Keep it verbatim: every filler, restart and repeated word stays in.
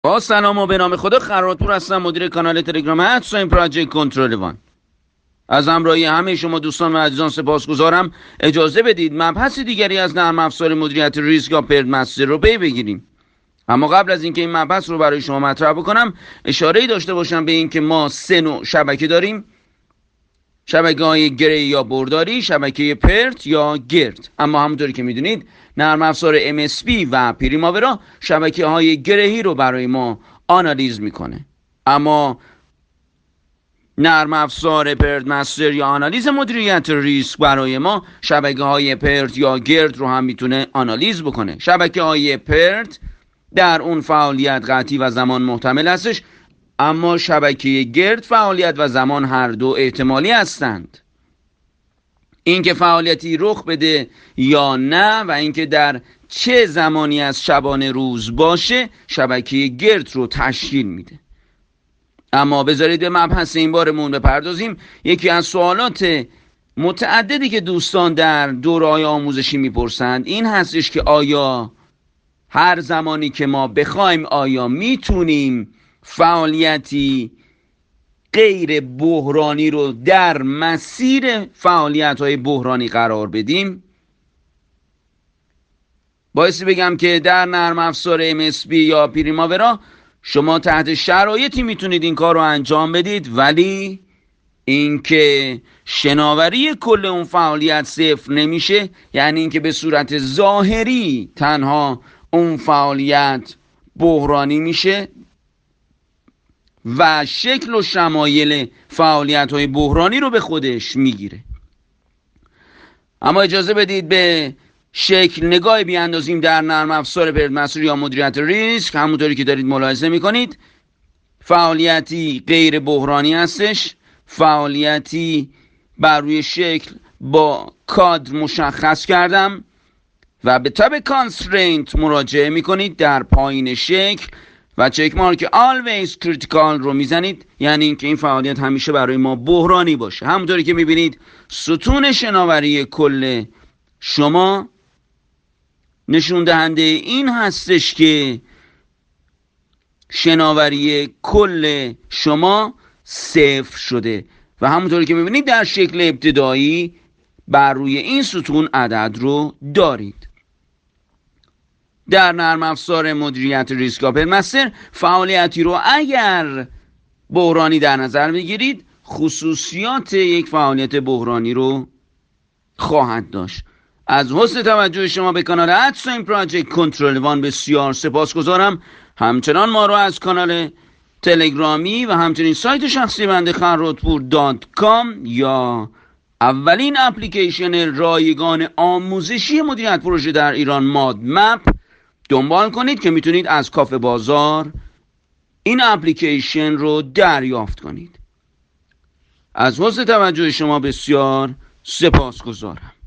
با سلام و به نام خدا. خراتپور هستم، مدیر کانال تلگرام ادساین پراجکت کنترل وان. از همراهی همه شما دوستان و عزیزان سپاسگزارم. اجازه بدید مبحث دیگری از نرم افزار مدیریت ریسک یا پردمستر رو پی بگیریم. اما قبل از اینکه این مبحث رو برای شما مطرح بکنم، اشاره‌ای داشته باشم به اینکه ما سه نوع شبکه داریم: شبکه‌های گری یا برداری، شبکه پرت یا گرد. اما همونطوری که میدونید نرم افزار ام اس پی و پریماورا شبکه‌های گرهی رو برای ما آنالیز میکنه، اما نرم افزار پردمستر یا آنالیز مدیریت ریسک برای ما شبکه‌های پرت یا گرد رو هم میتونه آنالیز بکنه. شبکه‌های پرت در اون فعالیت قطعی و زمان محتمل هستش، اما شبکه گرد فعالیت و زمان هر دو احتمالی هستند. اینکه فعالیتی رخ بده یا نه و اینکه در چه زمانی از شبانه روز باشه شبکه گرد رو تشکیل میده. اما بذارید به مبحث این بارمون بپردازیم. یکی از سوالات متعددی که دوستان در دوره‌های آموزشی میپرسند این هستش که آیا هر زمانی که ما بخوایم آیا میتونیم فعالیتی غیر بحرانی رو در مسیر فعالیت‌های بحرانی قرار بدیم؟ بایستی بگم که در نرم افزار ام اس پی یا پریماورا شما تحت شرایطی میتونید این کار رو انجام بدید، ولی اینکه شناوری کل اون فعالیت صفر نمیشه، یعنی اینکه به صورت ظاهری تنها اون فعالیت بحرانی میشه و شکل و شمایل فعالیت‌های بحرانی رو به خودش میگیره. اما اجازه بدید به شکل نگاهی بیاندازیم در نرم افزار پردمستر یا مدیریت ریسک. همونطوری که دارید ملاحظه میکنید فعالیتی غیر بحرانی هستش، فعالیتی بر روی شکل با کادر مشخص کردم و به تاب کانسترینت مراجعه میکنید در پایین شکل و چک مارک always critical رو میزنید، یعنی اینکه این فعالیت همیشه برای ما بحرانی باشه. همونطوری که میبینید ستون شناوری کل شما نشون دهنده این هستش که شناوری کل شما صفر شده و همونطوری که میبینید در شکل ابتدایی بر روی این ستون عدد رو دارید. در نرم افزار مدیریت ریسک یا پردمستر فعالیتی رو اگر بحرانی در نظر بگیرید خصوصیات یک فعالیت بحرانی رو خواهد داشت. از حسن توجه شما به کانال ادساین پراجکت کنترل وان بسیار سپاسگزارم. همچنان ما رو از کانال تلگرامی و همچنین سایت شخصی بنده خراتپور دات کام یا اولین اپلیکیشن رایگان آموزشی مدیریت پروژه در ایران ماد مپ دنبال کنید که میتونید از کافه بازار این اپلیکیشن رو دریافت کنید. از حسن توجه شما بسیار سپاسگزارم.